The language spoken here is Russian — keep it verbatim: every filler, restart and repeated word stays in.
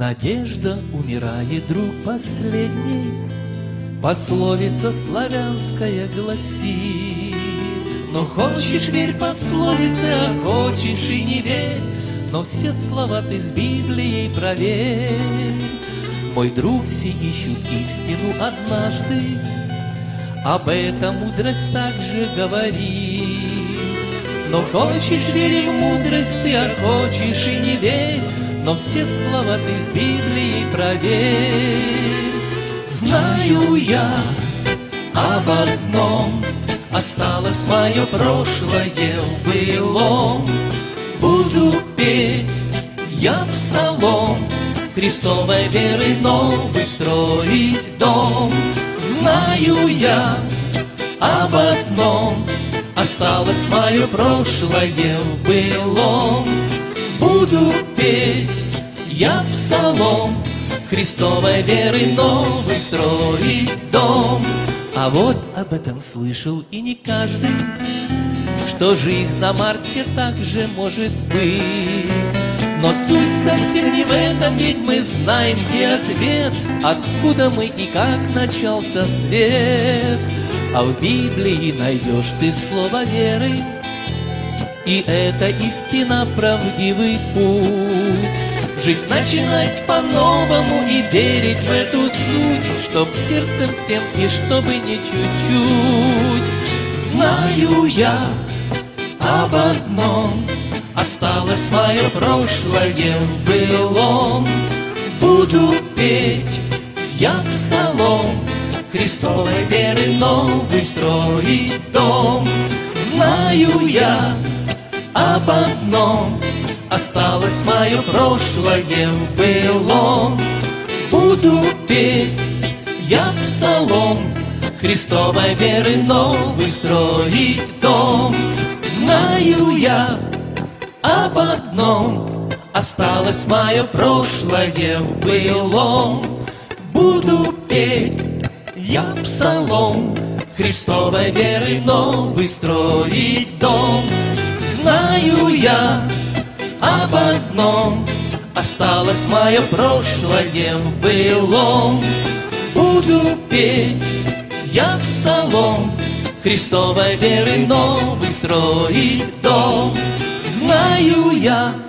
Надежда умирает, друг последний, пословица славянская гласит. Но хочешь — верь пословице, а хочешь — и не верь, но все слова ты с Библией проверь. Мой друг, все ищут истину однажды, об этом мудрость также говорит. Но хочешь — верь в мудрость ты, а хочешь — и не верь, но все слова ты с Библией проверь. Знаю я об одном, осталось мое прошлое в былом. Буду петь я псалом, Христовой веры новый строить дом. Знаю я об одном, осталось мое прошлое в былом. Буду петь я псалом, Христовой веры новый строить дом. А вот об этом слышал и не каждый, что жизнь на Марсе также может быть. Но суть совсем не в этом, ведь мы знаем, где ответ, откуда мы и как начался свет. А в Библии найдешь ты слово веры, и это истина, правдивый путь. Жить начинать по-новому и верить в эту суть, чтоб сердцем всем и чтобы не чуть-чуть. Знаю я об одном, осталось мое прошлое в былом. Буду петь я псалом, Христовой веры новый строить дом. Знаю я об одном, осталось мое прошлое в былом. Буду петь я псалом, Христовой веры новый строить дом. Знаю я об одном, осталось мое прошлое в былом. Буду петь я псалом, Христовой веры новый строить дом. Знаю я об одном, осталось мое прошлое в былом. Буду петь я псалом, Христовой веры новый строить дом. Знаю я